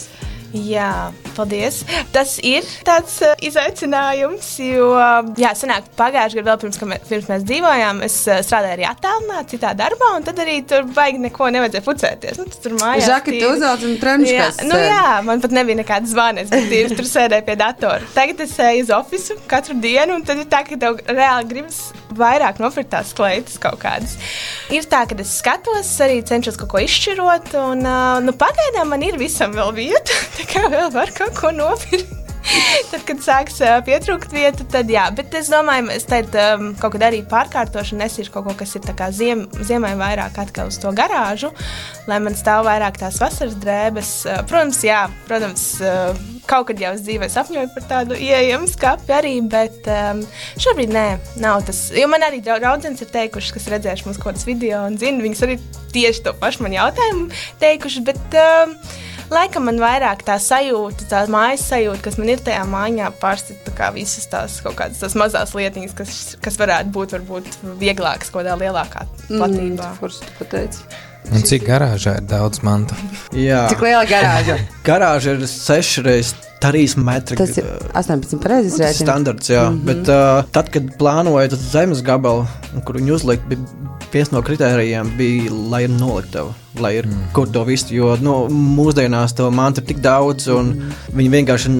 [SPEAKER 4] Jā, paldies. Tas ir tāds uh, izaicinājums, jo, uh, jā, sanāk, pagājuši gadu vēl pirms, mē, pirms mēs dzīvojām, es uh, strādāju arī attālināti citā darbā, un tad arī tur baigi neko nevajadzēja pucēties. Nu, tur mājās
[SPEAKER 2] Žaki, tu uzvelc un trenčkas.
[SPEAKER 4] Jā, nu jā, man pat nebija nekādas zvanes, bet ir tur sēdēju pie datora. Tagad es eju uz ofisu katru dienu, un tad ir tā, ka tev reāli gribas vairāk nopirkt tās kleitas kaut kādas. Ir tā, ka es skatos, arī cenšos kaut ko izšķirot, un uh, nu, pagaidām man ir visam vēl vieta. Tā kā vēl var kaut ko nopirkt. Tad, kad sāks uh, pietrūkt vietu, tad jā. Bet es domāju, es tad um, kaut kad arī pārkārtošu un nesīšu kaut ko, kas ir tā kā ziem, ziemai vairāk atkal uz to garāžu, lai man stāv vairāk tās vasaras drēbes. Uh, protams, jā, protams, uh, kaut kad jau es dzīvē sapņoju par tādu ieejamu skapi arī, bet um, šobrīd nē, nav tas. Jo man arī draudzenes ir teikušas, kas redzējuši mums kaut kādas video un zina, viņas arī tieši to pašu man jautājumu teikuši, bet um, laikam man vairāk tā sajūta, tā mājas sajūta, kas man ir tajā mājā, pārstit tā kā visas tās kaut kādas tās mazās lietiņas, kas, kas varētu būt varbūt vieglākas kaut kādā lielākā platībā.
[SPEAKER 2] Mm, forši tu pateici.
[SPEAKER 1] Un cik garāžā ir daudz manta?
[SPEAKER 3] Jā.
[SPEAKER 2] Cik liela garāža?
[SPEAKER 3] Garāža ir seši reiz trīs metri.
[SPEAKER 2] Tas ir astoņpadsmit pareizes
[SPEAKER 3] Tas ir standarts, jā. Mm-hmm. Bet uh, tad, kad plānoja tas zemes gabalu, kur viņu uzlikt, bija viens no kritērijiem bija, lai ir noliktava, lai ir mm. kur to visu, jo nu, mūsdienās to mantu ir tik daudz, un mm. viņi vienkārši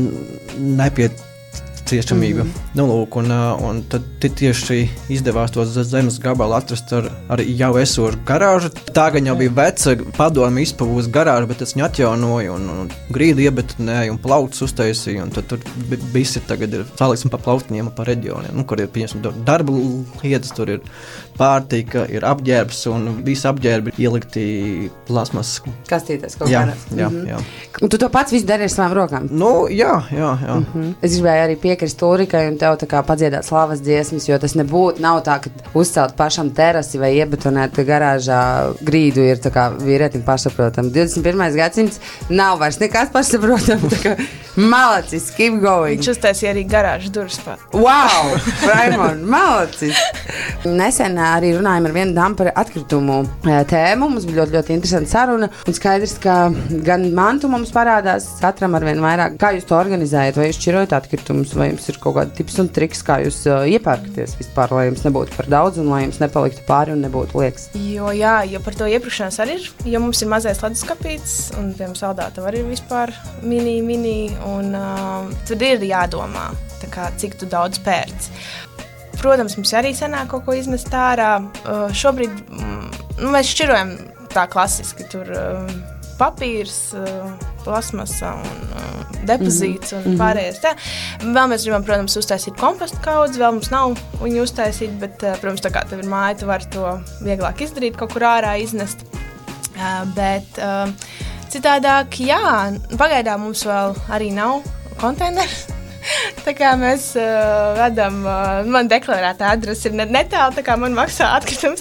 [SPEAKER 3] nepiet ciešamība. Mm. Nu, lūk, un, un tad tieši izdevās to zemes gabalu atrast ar, ar jau esošu garāžu. Tā gan jau bija veca padomu izpavūs garāža, bet es viņu atjaunoju un, un grīdu iebetonēju un plautus uztaisīju, un tad tur visi tagad ir saliksim pa plautiņiem, pa reģioniem, nu, kur ir pieņemsim darba lietas, tur ir pārtika, ir apģērbs, un visi apģērbi ielikti plasmas.
[SPEAKER 2] Kastītēs kaut
[SPEAKER 3] jā,
[SPEAKER 2] kādā.
[SPEAKER 3] jā,
[SPEAKER 2] mm-hmm.
[SPEAKER 3] jā.
[SPEAKER 2] Un tu to pats visu dari ar savām rokām?
[SPEAKER 3] Nu, jā, jā, jā.
[SPEAKER 2] Mm-hmm. Es gribēju arī piekrist Ulrikai un tev tā kā padziedāt slavas dziesmas, jo tas nebūtu, nav tā, ka uzcelt pašam terasi vai iebetonēt garāžā grīdu ir tā kā vīrietim pašsaprotam. divdesmit pirmais gadsimts nav vairs nekās pašsaprotam, tā kā malacis, keep going.
[SPEAKER 4] Viņš uztaisīja arī garāžas durvis pat.
[SPEAKER 2] Wow, Raimond, malacis. Nesen arī runājam ar vienu damu par atkritumu tēmu. Mums bija ļoti, ļoti interesanta saruna. Un skaidrs, ka gan mantu mums parādās katram ar vien vairāk. Kā jūs to organizējat? Vai jūs šķirojat atkritumus? Vai jums ir kaut kādi tips un triks, kā jūs uh, iepērkaties vispār, lai jums nebūtu par daudz un lai jums nepaliktu pāri un nebūtu liekas?
[SPEAKER 4] Jo jā, jo par to iepirkšanās arī ir. Jo mums ir mazais leduskapīts un tiem saldātavi arī vispār mini, mini. Un uh, tad ir jādomā, tā kā, cik tu daudz pērc. Protams, mums arī sanāk kaut ko izmest ārā. Uh, šobrīd mm, nu, mēs šķirojam tā klasiski. Tur uh, papīrs, uh, plasmasa un uh, depozīts un mm-hmm. pārējais. Tā. Vēl mēs gribam, protams, uztaisīt kompostu kaudzi. Vēl mums nav viņu uztaisīt, bet, uh, protams, tā kā tev ir māja, tu vari to vieglāk izdarīt, kaut kur ārā iznest. Uh, bet uh, citādāk, jā, pagaidām mums vēl arī nav konteineru. Tā kā mēs uh, vedam, uh, man deklarētā adrese ir netālu, tā kā man maksā atkritumus.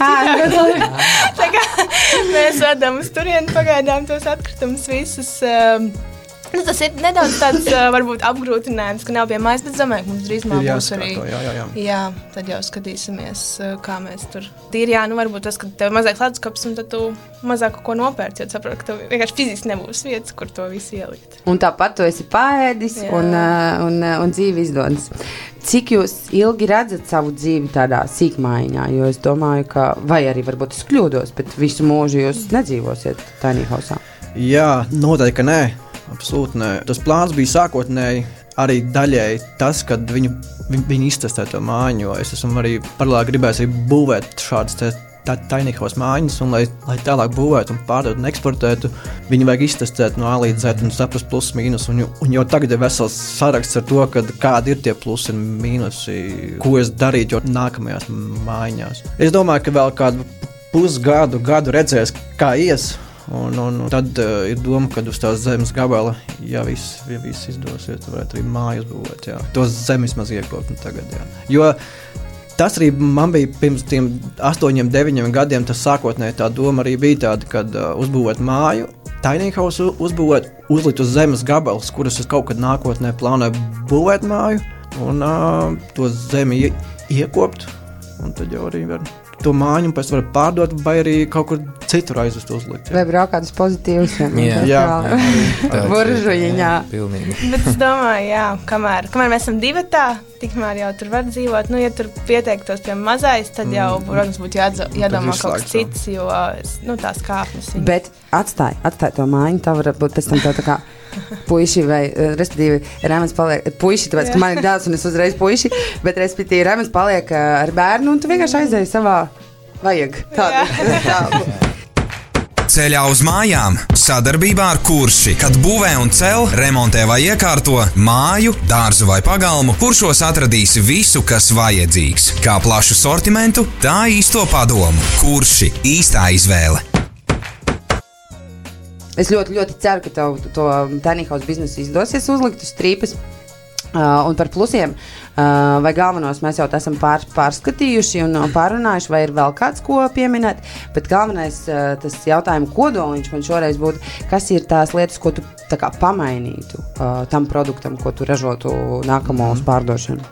[SPEAKER 4] Tā kā mēs vedam uz turieni pagaidām tos atkritumus visus. Uh, nu, tas ir nedaudz tāds, uh, varbūt apgrūtinājums, ka nav pie mājas, bet domāju, ka mums drīzumā būs arī.
[SPEAKER 3] Jā, jā, jā.
[SPEAKER 4] Jā, tad jau skatīsimies, uh, kā mēs tur. Tīri, jā, nu varbūt tas, ka tev mazāk leduskapis un tad tu mazāk ko nopērci, jo saprot, ka tev vienkārši fiziski nebūs vietas, kur to visu ielikt.
[SPEAKER 2] Un tāpat tu esi paēdis un, uh, un, uh, un dzīvi izdodas. Cik jūs ilgi redzat savu dzīvi tādā sīkmaiņā? Jo es domāju, ka, vai arī varbūt es kļūdos, bet visu mūžu jūs nedzīvosiet tiny housā.
[SPEAKER 3] Jā, noteikti, ka nē. Absolūti nē. Tas plāns bija sākotnēji arī daļēji tas, kad viņu, viņu, viņu iztestē to māju, jo es esmu arī paralēli gribējis arī būvēt šādas te tā tiny house mājas, un lai, lai tālāk būvētu un pārdot un eksportētu, viņi vajag iztestēt no A līdz Z un saprast plus mīnus, un, un jau tagad ir vesels saraksts ar to, kad kādi ir tie plusi un mīnusi, ko es darītu jau nākamajās mājās. Es domāju, ka vēl kādu pusgadu, gadu redzēs, kā ies, un, un, un tad uh, ir doma, kad uz tās zemes gabala, ja viss, ja viss izdosies, varētu arī mājas būvēt, jā. Tos zemes maz iekļūt tagad, jā. Jo tas arī man bija pirms tiem astoņiem, deviņiem gadiem, tas sākotnēji tā doma arī bija tāda, kad uh, uzbūvēt māju, tiny house uzbūvēt, uzlikt uz zemes gabalas, kuras es kaut kad nākotnē plānoju būvēt māju, un uh, to zemi ie, iekopt, un tad jau arī var to māju un pēc tam var pārdot, vai arī kaut kur citur aizvest uzlikt.
[SPEAKER 2] Vai braukāt uz pozitīvus.
[SPEAKER 1] Jā,
[SPEAKER 3] jā.
[SPEAKER 2] Buržujiņā.
[SPEAKER 1] Pilnīgi.
[SPEAKER 4] Bet es domāju, jā, kamēr, kamēr mēs esam divatā, tikmēr jau tur var dzīvot. Nu, ja tur pieteiktos pie mazais, tad jau, protams, būtu jādzo, jādomā kaut kas cits, jo, nu, tās kāpnes. Viņas.
[SPEAKER 2] Bet atstāj, atstāj to mājiņu, tā var būt pēc tam tā, tā kā puiši vai, respektīvi, Raimonds paliek, puiši, tāpēc, ka man ir dēls un es uzreiz puiši, bet, respektīvi, Raimonds paliek ar bērnu un tu vienkārši aizēji savā vajag. Tādu, tādu.
[SPEAKER 1] Ceļā uz mājām sadarbībā ar Kurši, kad būvē un cel, remontē vai iekārto māju, dārzu vai pagalmu, Kuršos atradīsi visu, kas vajadzīgs. Kā plašu sortimentu, tā īsto padomu. Kurši – īstā izvēle.
[SPEAKER 2] Es ļoti, ļoti ceru, ka tev to tiny house biznesu izdosies uzlikt uz strīpas. Uh, un par plusiem, uh, vai galvenos mēs jau esam pār, pārskatījuši un pārunājuši, vai ir vēl kāds, ko pieminēt. Bet galvenais uh, tas jautājuma kodoliņš man šoreiz būtu, kas ir tās lietas, ko tu tā kā pamainītu uh, tam produktam, ko tu ražotu nākamo uz pārdošanu?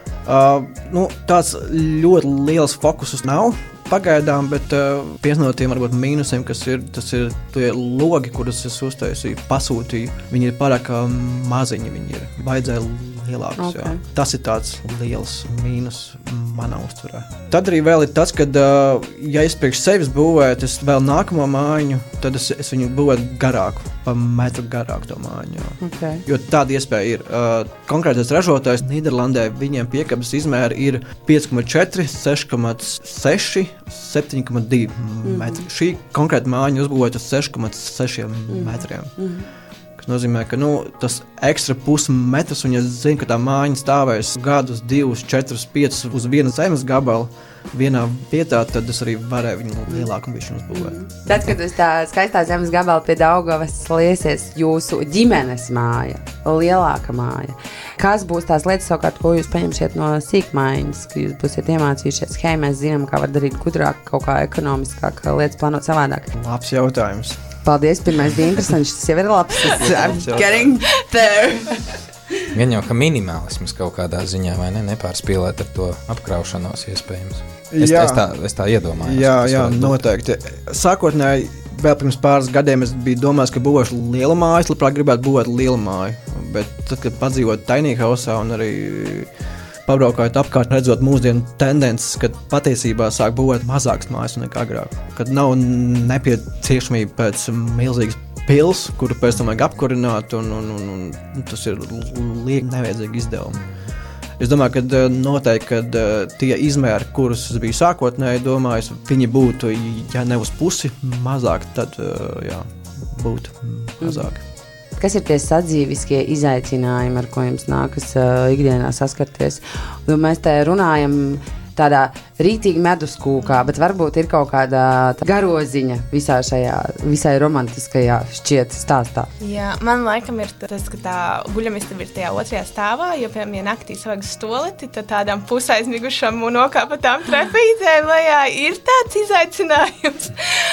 [SPEAKER 3] Uh, nu, tāds ļoti liels fokusus nav. Pagaidām, bet uh, viens no tiem varbūt mīnusiem, kas ir, tas ir tie logi, kurus es uztaisīju, pasūtīju. Viņi ir pārāk maziņi, viņi ir vajadzēja lielākus. Okay. Jā. Tas ir tāds liels mīnus manā uztverē. Tad arī vēl ir tas, ka, uh, ja es priekš sevis būvētu, es vēl nākamo mājiņu, tad es, es viņu būvētu garāku, pa metru garāku to mājiņu.
[SPEAKER 2] Okay. Jo
[SPEAKER 3] tāda iespēja ir. Uh, konkrētais ražotājs Nīderlandē, viņiem piekabes izmēri ir pieci komats četri, seši komats seši, septiņi komats divi mm. metri. Šī konkrēta mājiņa uzbūvēta uz seši komats seši mm. metriem. Mm. Tas nozīmē, ka nu, tas ekstra pusmetrs, un ja zinu, ka tā mājiņa stāvēs gadus, divus, četrus, piecus uz vienas zemes gabalu vienā vietā, tad es arī varēju viņu lielāku un višķi uzbūvēt.
[SPEAKER 2] Mm. Tad, kad uz tā skaistā zemes gabala pie Daugavas liesies jūsu ģimenes māja, lielāka māja, kas būs tās lietas, savukārt, ko jūs paņemšiet no sīkmaiņas, ka jūs būsiet iemācījušies, hei, mēs zinām, kā var darīt gudrāk, kaut kā ekonomiskāk, lietas plānot savādāk?
[SPEAKER 3] Labs jautājums.
[SPEAKER 2] Paldies, pirmais bija interesants, tas jau ir labs. I'm getting there.
[SPEAKER 1] Gan jau, ka minimālisms kaut kādā ziņā, vai ne, nepārspīlēt ar to apkraušanos iespējams. Es, es, tā, es tā iedomājos.
[SPEAKER 3] Jā, jā, noteikti. Sākotnēji, vēl pirms pāris gadiem es biju domājis, ka būvēšu lielu māju, es labprāt gribētu būvēt lielu māju. Bet tad, kad padzīvot tiny housā un arī pabraukājot apkārt, redzot mūsdienu tendences, kad patiesībā sāk būvēt mazākas mājas nekā agrāk. Kad nav nepieciešamība pēc milzīgas pils, kuru pēc tam vajag apkurināt, un, un, un, un tas ir lieki nevajadzīgi izdevumi. Es domāju, ka noteikti, ka tie izmēri, kurus es biju sākotnēji domājis, viņi būtu, ja ne uz pusi mazāk, tad jā, būtu mazāk.
[SPEAKER 2] Mm. Kas ir tie sadzīviskie izaicinājumi, ar ko jums nākas uh, ikdienā saskarties? Un mēs te runājam tādā rītīgi meduskūkā, bet varbūt ir kaut kāda garoziņa visā šajā, visai romantiskajā šķiet stāstā.
[SPEAKER 4] Jā, man laikam ir tas, ka tā guļamistaba ir tajā otrajā stāvā, jo, piemēram, ja naktī savag stoleti, tad tādām pusaizmigušām un nokāpatām trepītēm lejā ir tāds izaicinājums.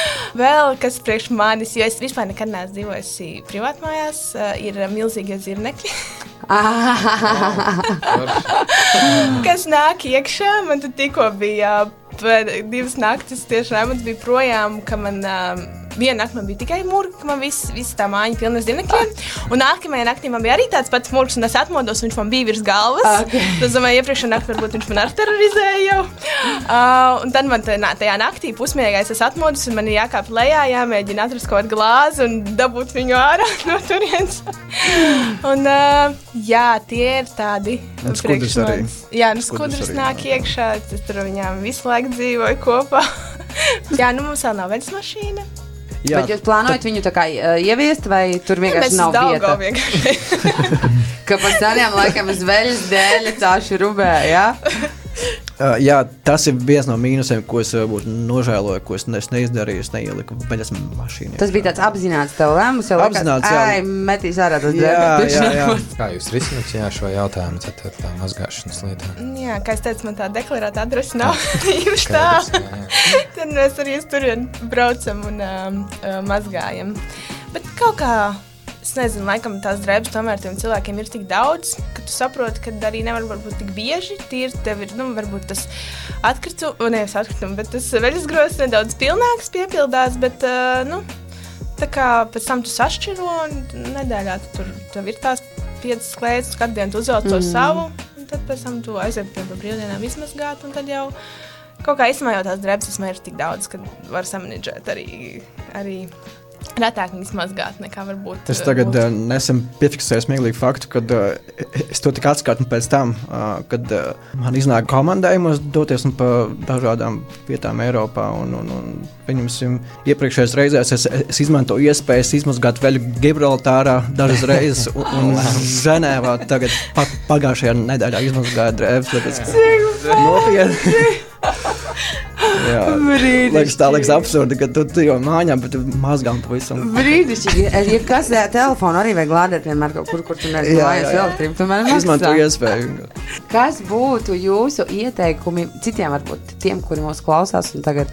[SPEAKER 4] Vēl, kas priekš manis, jo es vispār nekad neesmu dzīvojusi privātmājās, ir milzīgie zirnekļi. Kas nāk iekšā, man tad tikko bija divas naktis, tieši Raimonds bija projām, ka man uh, viena nakti man bija tikai murgi, ka man viss vis tā mājiņa pilna zirnekļiem, un nākamajā naktī man bija arī tāds pats murgs, un es atmodos, un viņš man bija virs galvas. Okay. Tas, domāju, iepriekšā naktī varbūt viņš man arī terorizēja jau. Uh, un tad man tajā naktī pusmiegais es atmodos, un man ir jākāp lejā, jāmēģina atrast kaut glāzi un dabūt viņu ārā no turienes. Un uh, jā, tie ir tādi
[SPEAKER 3] skudrs arī.
[SPEAKER 4] Jā, nu skudrs nāk iekšā, tas tur viņām visu laiku dzīvoja kopā. Jā, nu mums vēl nav veļas mašīna.
[SPEAKER 2] Jā, bet jūs plānojat tad... viņu tā kā uh, ieviest, vai tur vienkārši
[SPEAKER 4] jā,
[SPEAKER 2] nav vieta?
[SPEAKER 4] Vienkārši.
[SPEAKER 2] Ka pa seniem laikam uz veļas dēļ tāši rubē, jā?
[SPEAKER 3] Uh, jā, tas ir viens no mīnusiem, ko es varbūt nožēloju, ko es, ne, es neizdarīju, es neieliku veļas mašīnā.
[SPEAKER 2] Tas bija tāds apzināts tev lēmums, jau
[SPEAKER 3] likās,
[SPEAKER 2] ej, metīs ārā tas drēbes.
[SPEAKER 3] Jā, jā, jā.
[SPEAKER 1] Kā jūs risināt jā, šo jautājumu tad ar tā mazgāšanas lietā?
[SPEAKER 4] Jā, kā es teicu, man tā deklarēta adrese nav īpaši tā. Tad mēs arī turien braucam un um, uh, mazgājam. Bet kaut kā es nezinu, laikam tās drēbes tomēr tiem cilvēkiem ir tik daudz, ka tu saproti, ka arī nevar būt tik bieži. Tīri tev ir, nu, varbūt tas atkritu, nevis atkritumu, bet tas veļas grozs nedaudz pilnāks piepildās, bet, uh, nu, tā kā pēc tam tu sašķiro un nedēļā tu tur tev ir tās piecas klētas, katru dienu tu uzvelc to mm. savu, un tad pēc tam tu aiziet pie brīvdienām izmazgāt, un tad jau kaut kā īstenībā jau tās drēbes vismaz ir tik daudz, ka var samanidžēt arī, arī retāk viņas mazgāt nekā varbūt.
[SPEAKER 3] Es tagad uh, nesen piefiksēju smieklīgu faktu, kad uh, es to tik atskatu pēc tam, uh, kad uh, man iznāk komandējumos doties un pa dažādām vietām Eiropā, un, un, un viņam iepriekšējās reizēs es, es izmantoju iespējas izmazgāt veļu Gibraltārā dažas reizes, un, un Ženēvā tagad pa, pagājušajā nedēļā izmazgāju drēbes, tāpēc nopietni. Jā, liekas, tā liekas absurdi, ka tu, tu jau mājā, bet tu mazgām to visam.
[SPEAKER 2] Brīdišķīgi, ja kas telefonu arī vajag lādēt vienmēr kaut kur, kur tu neesi mājas elektrību, tu man maksā.
[SPEAKER 3] Izmanto iespēju.
[SPEAKER 2] Kas būtu jūsu ieteikumi citiem, varbūt tiem, kuri mūs klausās un tagad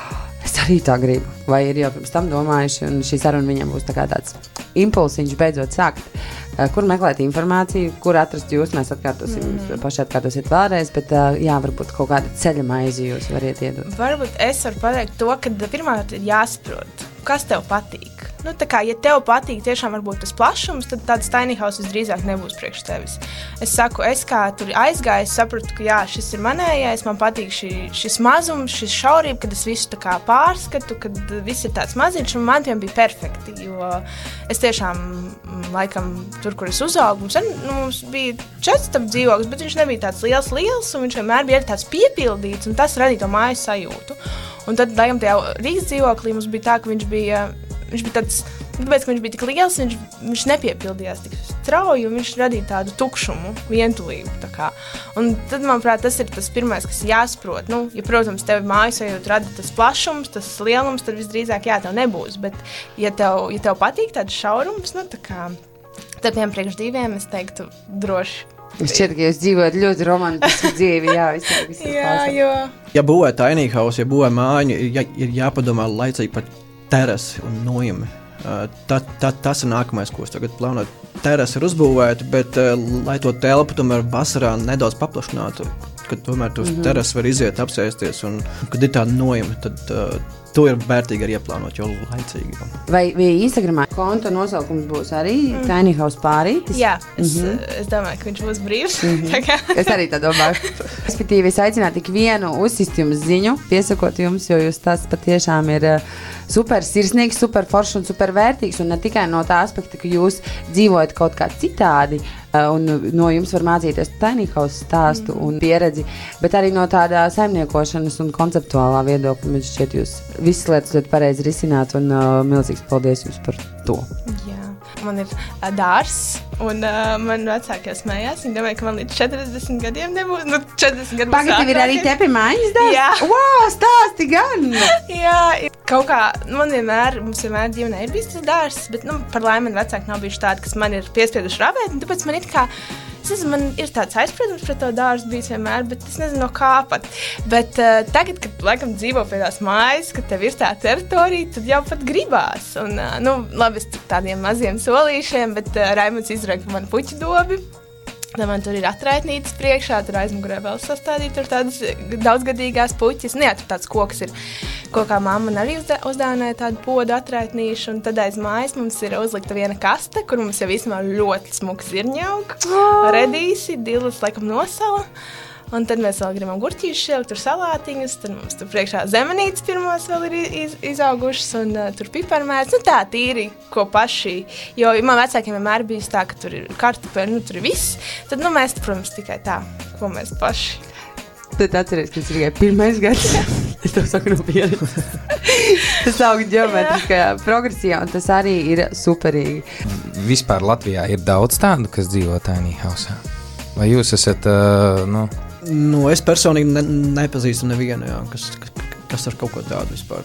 [SPEAKER 2] es arī tā gribu, vai ir jau pirms tam domājuši, un šī saruna viņam būs tā kā tāds impulsiņš beidzot sākt. Kur meklēt informāciju, kur atrast jūs, mēs atkārtosim, mm. paši atkārtosiet vēlreiz, bet jā, varbūt kaut kāda ceļa maizi jūs variet iedot.
[SPEAKER 4] Varbūt es varu pateikt to, ka pirmkārt ir jāsaprot, kas tev patīk. Nu, tā kā, ja tev patīk tiešām varbūt tas plašums, tad tāds tiny house visdrīzāk nebūs priekš tevis. Es saku, es kā tur aizgāju, es sapratu, ka jā, šis ir manējais, man patīk šī, šis mazums, šis šaurība, kad es visu tā kā pārskatu, kad viss ir tāds maziņš, un man tiem bija perfekti, jo es tiešām, laikam, tur, kur es uzaugu, mums, nu, mums bija četrstab dzīvoklis, bet viņš nebija tāds liels, liels, un viņš vienmēr bija tāds piepildīts, un tas radīja to mājas sajūtu. Un tad, laikam, tajā Rīgas dzīvoklī mums bija tā, ka viņš bija, viņš bija tāds, tāpēc, ka viņš bija tik liels, viņš, viņš nepiepildījās tik strauji, un viņš radīja tādu tukšumu, vientulību, tā kā. Un tad, manuprāt, tas ir tas pirmais, kas jāsaprot. Nu, ja, protams, tev mājas sajūt rada tas plašums, tas lielums, tad visdrīzāk, jā, tev nebūs, bet, ja tev, ja tev patīk tāds šaurums, nu, tā kā, tad tiem priekš diviem, es teiktu, droši.
[SPEAKER 2] Es šķiet, ka jūs dzīvojat ļoti romantisku dzīvi, jā, visā, visā
[SPEAKER 4] jā, jo.
[SPEAKER 3] Ja būvē tiny house, ja būvē māju, ja, ir jāpadomā laicīgi par terasi un nojumi. Uh, ta, ta, tas ir nākamais, ko es tagad plānoju. Terasi ir uzbūvēta, bet, uh, lai to telpu tomēr vasarā nedaudz paplašinātu, kad tomēr tos mm-hmm. terasi var iziet, apsēsties, un kad ir tāda nojumi, tad uh, to ir vērtīgi arī ieplānot, jo laicīgi.
[SPEAKER 2] Vai, vai Instagramā konta nosaukums būs arī mm. Tiny House pārītis?
[SPEAKER 4] Jā, es,
[SPEAKER 2] mm-hmm.
[SPEAKER 4] es domāju, ka viņš būs brīvs.
[SPEAKER 2] Mm-hmm. Es arī tā domāju. Respektīvi, es aicinātu tik vienu uzsist jums ziņu, piesakot jums, jo jūs tas patiešām ir uh, super sirsnīgs, super foršs un super vērtīgs, un ne tikai no tā aspekta, ka jūs dzīvojat kaut kā citādi, un no jums var mācīties Tiny House stāstu mm. un pieredzi, bet arī no tādā saimniekošanas un konceptuālā viedokļa. Man šķiet, jūs visas lietas ļoti pareizi risināt, un uh, milzīgs paldies jums par to.
[SPEAKER 4] Jā. Man ir uh, dārs, un uh, man vecākie smējās. Viņi domāja, ka man līdz četrdesmit gadiem nebūs. Nu, četrdesmit gadu būs
[SPEAKER 2] Pagad, tev ir arī tepi mājas dārs?
[SPEAKER 4] Jā.
[SPEAKER 2] Wow, stāsti gan!
[SPEAKER 4] Jā, kaut kā, man vienmēr, mums vienmēr ģimenē ir bijis tas dārs, bet, nu, par laimi man vecāki nav bijuši tādi, kas man ir piespieduši ravēt, un tāpēc man it kā, es nezinu, man ir tāds aizspriedums pret to dārstu bijis vienmēr, bet es nezinu, no kā pat. Bet uh, tagad, kad, laikam, dzīvo pie tās mājas, kad tev ir tā teritorija, tad jau pat gribās. Un, uh, nu, labi, es tādiem maziem solīšiem, bet uh, Raimunds izraka man puķu dobi. Tad man tur ir atraitnītes priekšā, tur aizmugurē vēl sastādīt, tur tādas daudzgadīgās puķis. Nu jā, tur tāds koks ir, ko kā mamma man arī uzdāvināja tādu podu atraitnīšu, un tad aiz mājas mums ir uzlikta viena kaste, kur mums jau vismā ļoti smuks zirņaug, oh. redīsi, dilas laikam nosala. Un tad mēs vēl gribam gurķīšus ielikt, tur salātiņus, tad mums tur priekšā zemenītes pirmās vēl ir iz, izaugušas, un uh, tur piparmērs, nu tā tīri, ko paši, jo man vecākiem vienmēr bijis tā, ka tur ir kartupeļi, nu tur ir viss, tad, nu, mēs, protams, tikai tā, ko mēs paši.
[SPEAKER 2] Tad atceries, ka tas ir tikai pirmais gads, es tev saku no pieredzes. Tas aug ģeometriskajā progresijā, un tas arī ir superīgi.
[SPEAKER 1] Vispār Latvijā ir daudz tādu, kas dzīvo tiny house. Vai jūs esat, uh, nu...
[SPEAKER 3] Nu, es personīgi ne, nepazīstu nevienu, jā, kas, kas, kas ar kaut ko tādu vispār.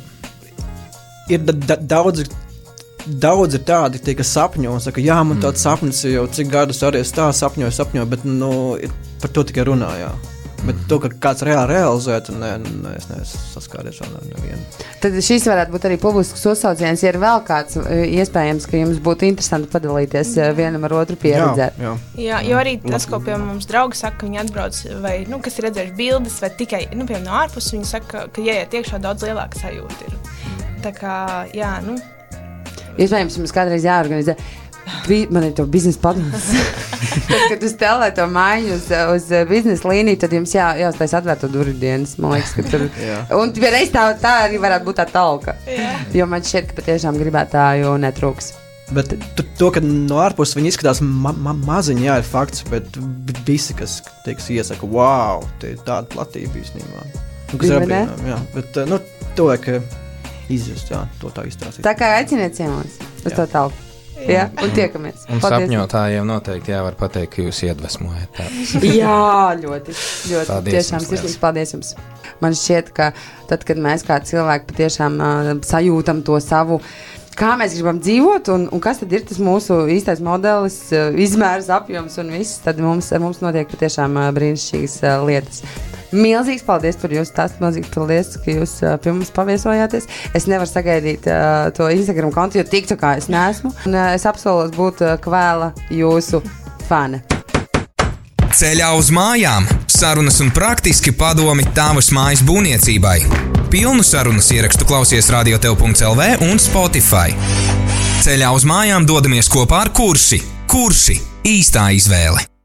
[SPEAKER 3] Ir da, da, daudz, daudz ir tādi, tie, kas sapņo un saka, jā, man tāds sapnis jau cik gadus arī es tā sapņoju, sapņoju, bet, nu, par to tikai runā, jā. Bet to, ka kāds reāli realizētu, ne, ne, es neesmu saskāries vēl ar nevienu.
[SPEAKER 2] Tad šis varētu būt arī publisks uzsauciens, ja ir vēl kāds iespējams, ka jums būtu interesanti padalīties vienam ar otru pieredzēt.
[SPEAKER 3] Jā, jā.
[SPEAKER 4] Jā, jo arī tas, ko pie mums draugi saka, ka viņi atbrauc, vai, nu, kas ir redzējuši bildes, vai tikai, nu, piemēram, no ārpus, viņi saka, ka ieiet iekšā daudz lielāka sajūta ir. Tā kā, jā, nu.
[SPEAKER 2] Iespējams, jums kādreiz jāorganizē. Man ir to biznesa padomus. Tad, kad jūs tēlē to māju uz, uz biznesa līniju, tad jums jā, jāuztais atvērto durvju dienas. Man liekas, ka tur... Un vienreiz tā, tā arī varētu būt tā talka. Jā. Jo man šķiet, ka patiešām gribētāju netrūks.
[SPEAKER 3] Bet tu, to, ka no ārpus viņi izskatās ma ma maziņi, jā, ir fakts, bet visi, kas, teiks, iesaka, wow, te ir tāda platība īstenībā. Un, kas ir apvienām, jā. Bet, nu, to vajag izjust, jā, to tā izstāstīt. Tā kā
[SPEAKER 2] aiciniet ciemos uz to talku. Jā, un tiekamies.
[SPEAKER 1] Un Paldies. Sapņotājiem noteikti jā, var pateikt, ka jūs iedvesmojat.
[SPEAKER 2] Jā, ļoti, ļoti.
[SPEAKER 1] Paldies
[SPEAKER 2] tiešām sirsnīgs paldies jums. Man šķiet, ka tad, kad mēs kā cilvēki patiešām uh, sajūtam to savu, kā mēs gribam dzīvot un, un kas tad ir tas mūsu īstais modelis, uh, izmērs, apjoms un viss, tad mums, mums notiek patiešām uh, brīnišķīgas uh, lietas. Milzīgs paldies par jūsu stāstu, milzīgs paldies, ka jūs uh, pie mums paviesojāties. Es nevaru sagaidīt uh, to Instagram kontu, jo TikTokā es neesmu. Un uh, es apsolos būt uh, kvēla jūsu fane.
[SPEAKER 1] Ceļā uz mājām – sarunas un praktiski padomi tavas mājas būvniecībai. Pilnu sarunas ierakstu klausies radiotev punkts el vē un Spotify. Ceļā uz mājām dodamies kopā ar Kurši. Kurši – īstā izvēle.